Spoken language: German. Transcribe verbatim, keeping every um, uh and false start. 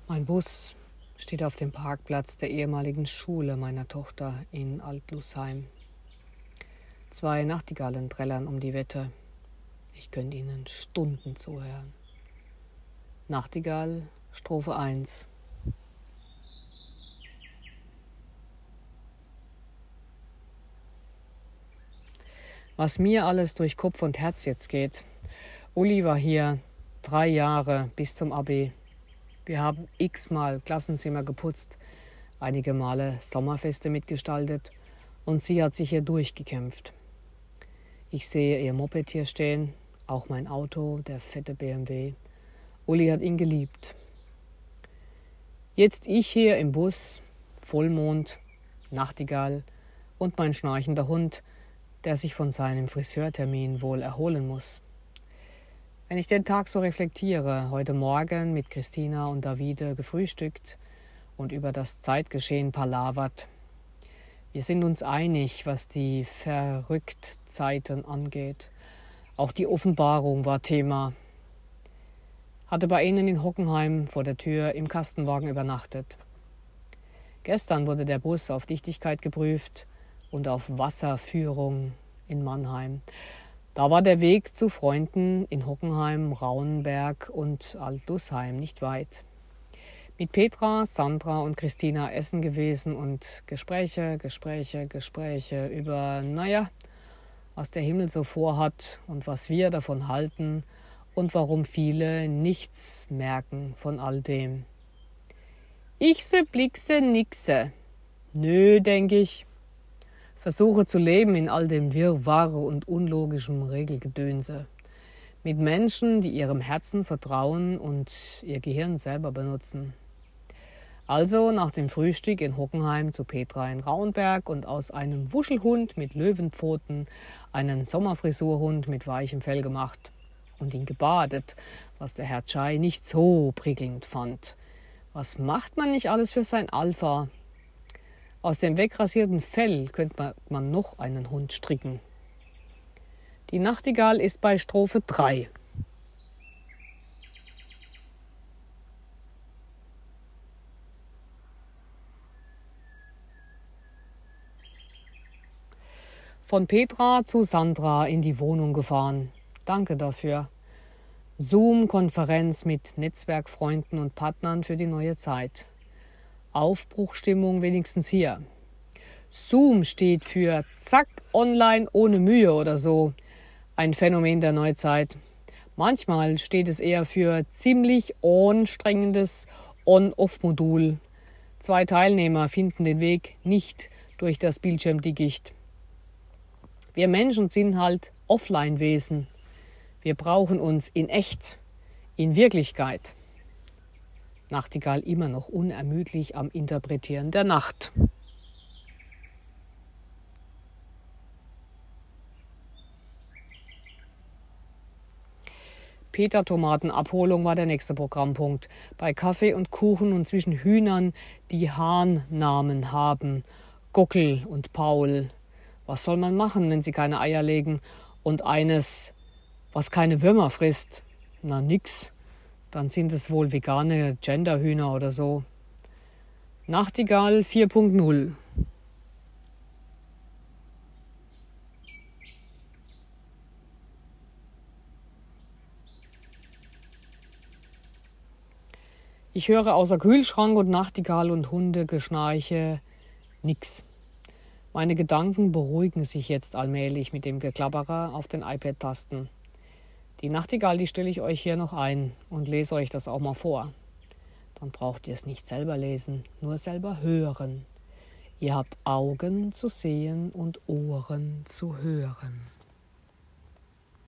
Mein Bus steht auf dem Parkplatz der ehemaligen Schule meiner Tochter in Altlusheim. Zwei Nachtigallen trällern um die Wette. Ich könnte ihnen Stunden zuhören. Nachtigall, Strophe eins. Was mir alles durch Kopf und Herz jetzt geht. Uli war hier drei Jahre bis zum Abi. Wir haben x-mal Klassenzimmer geputzt, einige Male Sommerfeste mitgestaltet und sie hat sich hier durchgekämpft. Ich sehe ihr Moped hier stehen, auch mein Auto, der fette B M W. Uli hat ihn geliebt. Jetzt ich hier im Bus, Vollmond, Nachtigall und mein schnarchender Hund, der sich von seinem Friseurtermin wohl erholen muss. Wenn ich den Tag so reflektiere, heute Morgen mit Christina und Davide gefrühstückt und über das Zeitgeschehen palavert. Wir sind uns einig, was die Verrücktzeiten angeht. Auch die Offenbarung war Thema. Hatte bei ihnen in Hockenheim vor der Tür im Kastenwagen übernachtet. Gestern wurde der Bus auf Dichtigkeit geprüft und auf Wasserführung in Mannheim. Da war der Weg zu Freunden in Hockenheim, Rauenberg und Altlusheim nicht weit. Mit Petra, Sandra und Christina essen gewesen und Gespräche, Gespräche, Gespräche über, naja, was der Himmel so vorhat und was wir davon halten und warum viele nichts merken von all dem. Ichse, blickse, nixe. Nö, denke ich. Versuche zu leben in all dem Wirrwarr und unlogischem Regelgedönse. Mit Menschen, die ihrem Herzen vertrauen und ihr Gehirn selber benutzen. Also nach dem Frühstück in Hockenheim zu Petra in Rauenberg und aus einem Wuschelhund mit Löwenpfoten einen Sommerfrisurhund mit weichem Fell gemacht und ihn gebadet, was der Herr Chai nicht so prickelnd fand. Was macht man nicht alles für sein Alpha? Aus dem wegrasierten Fell könnte man noch einen Hund stricken. Die Nachtigall ist bei Strophe drei. Von Petra zu Sandra in die Wohnung gefahren. Danke dafür. Zoom-Konferenz mit Netzwerkfreunden und Partnern für die neue Zeit. Aufbruchstimmung wenigstens hier. Zoom steht für Zack, online ohne Mühe oder so. Ein Phänomen der Neuzeit. Manchmal steht es eher für ziemlich anstrengendes On-Off-Modul. Zwei Teilnehmer finden den Weg nicht durch das Bildschirmdickicht. Wir Menschen sind halt Offline-Wesen. Wir brauchen uns in echt, in Wirklichkeit. Nachtigall immer noch unermüdlich am Interpretieren der Nacht. Peter-Tomaten-Abholung war der nächste Programmpunkt. Bei Kaffee und Kuchen und zwischen Hühnern, die Hahnnamen haben. Gockel und Paul. Was soll man machen, wenn sie keine Eier legen? Und eines, was keine Würmer frisst? Na nix. Dann sind es wohl vegane Genderhühner oder so. Nachtigall vier Punkt null. Ich höre außer Kühlschrank und Nachtigall und Hundegeschnarche nix. Meine Gedanken beruhigen sich jetzt allmählich mit dem Geklapperer auf den iPad-Tasten. Die Nachtigall, die stelle ich euch hier noch ein und lese euch das auch mal vor. Dann braucht ihr es nicht selber lesen, nur selber hören. Ihr habt Augen zu sehen und Ohren zu hören.